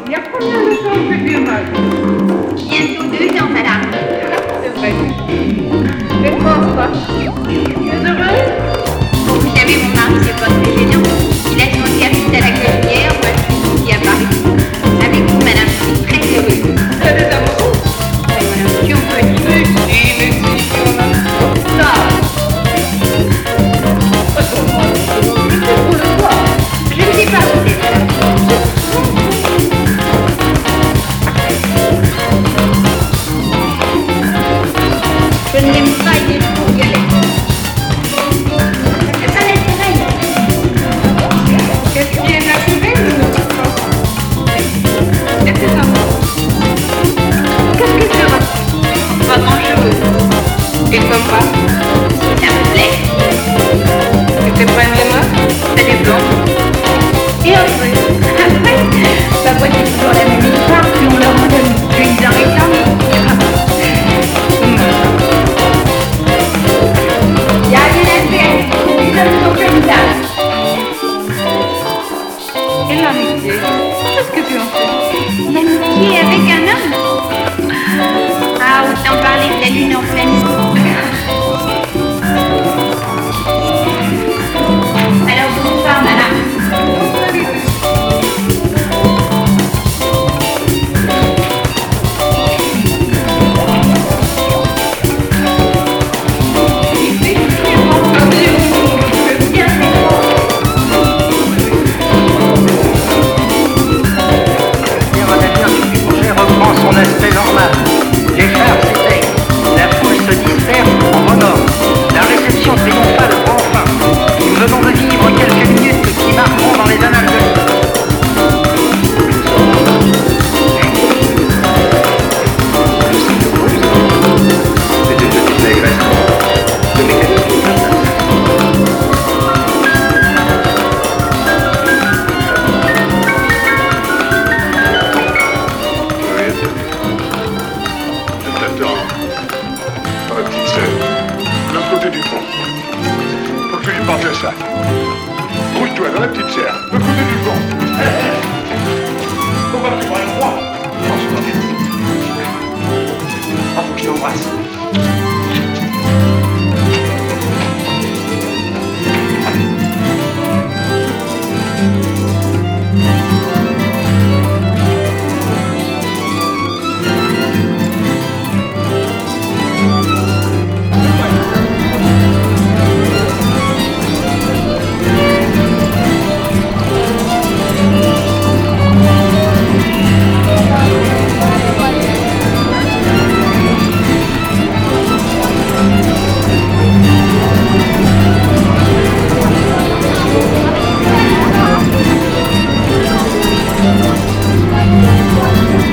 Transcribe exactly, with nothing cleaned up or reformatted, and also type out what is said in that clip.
Il y a combien de temps que tu es mal? Bientôt deux ans, madame. C'est vrai. Mais pense pas. Tu es heureuse? Vous savez, mon mari, c'est pas très gênant. Il laisse mon service à la cuisinière, moi je suis ici à Paris. Avec vous, madame, je suis très heureuse. T'as des amoureux? Oui, madame, si on peut dire. Mais si, mais si, si on a ça. Attends-moi, je sais pour le voir. Je ne sais pas où c'est, madame. Je n'aime pas les faux violettes. C'est pas l'intérêt. Qu'est-ce qui est naturel de notre corps? Et tes amours? Qu'est-ce que tu racontes? Pas grand-chose. Et comme quoi? Ça me plaît. Tu te prends les mains? Ça dépend. Et après? Après, bah, moi, c'est toujours la même histoire. Si on leur donne plus, ils en réclament. Il y a rien à faire. Les hommes sont comme ça. Et l'amitié? Qu'est-ce que tu en fais? L'amitié avec un homme? Ah, autant parler de la lune en pleine jour. Alors, bonsoir, madame. Reprend son aspect normal. Les phares s'éteignent. La foule se disperse en bonheur. La réception triomphale prend fin. Nous venons de vivre quelques minutes qui marqueront dans les annales de l'histoire. C'est une petite négresse. Le mécanisme est interne. Je t'attends. Dans la petite scène. De l'autre côté du pont. Faut que tu lui parles de ça. Bouge-toi dans la petite serre. De l'autre côté du pont. Comment tu vas le droit? Franchement, Ah, faut que je t'embrasse. Thank you.